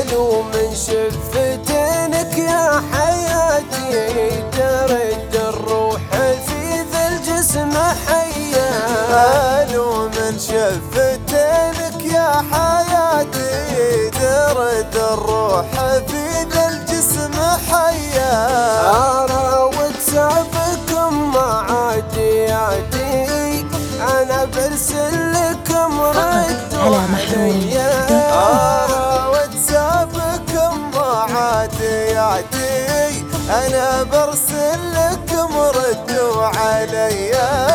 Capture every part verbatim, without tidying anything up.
قالوا من شفتينك يا حياتي ترد الروح في ذا الجسم حيا. قالوا من شفتينك يا حياتي ترد الروح في ذا الجسم حيا. اراود سابكم معادياتي انا برسل لكم ردوا عليا. اراود سابكم معادياتي انا برسل لكم ردوا عليا.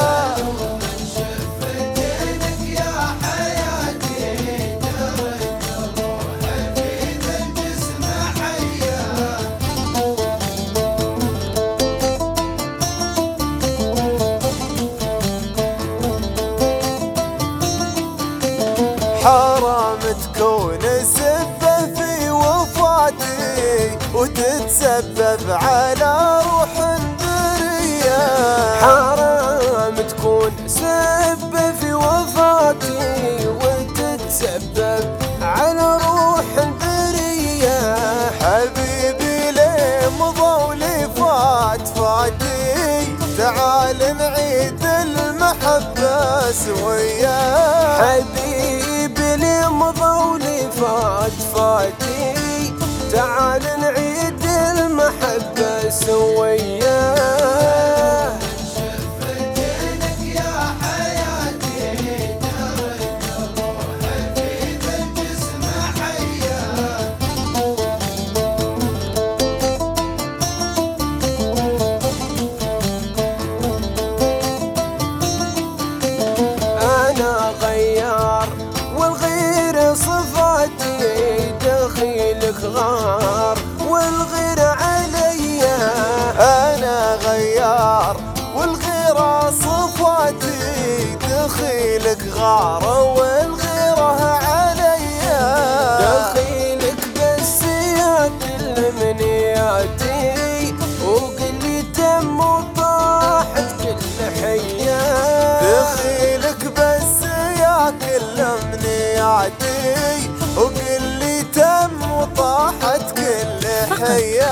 حرام تكون سبة في وفاتي وتتسبب على روح برية. حرام تكون سبة في وفاتي وتتسبب على روح برية. حبيبي ليه مضى ولي فات فاتي تعال نعيد المحبة سويا. حبيبي لي مضى ولي فات فاتي تعال نعيد المحبة سويا. أنا غيار والغير صفاتي دخيلك غار والغير عليا. أنا غيار والغيرة صفاتي دخيلك غارة والغيرة عليا. دخيلك بس يا كل منياتي وقلي تم وطاحت كل حيا. دخيلك بس يا كل منياتي وقلي تم وطاحت كل حيا.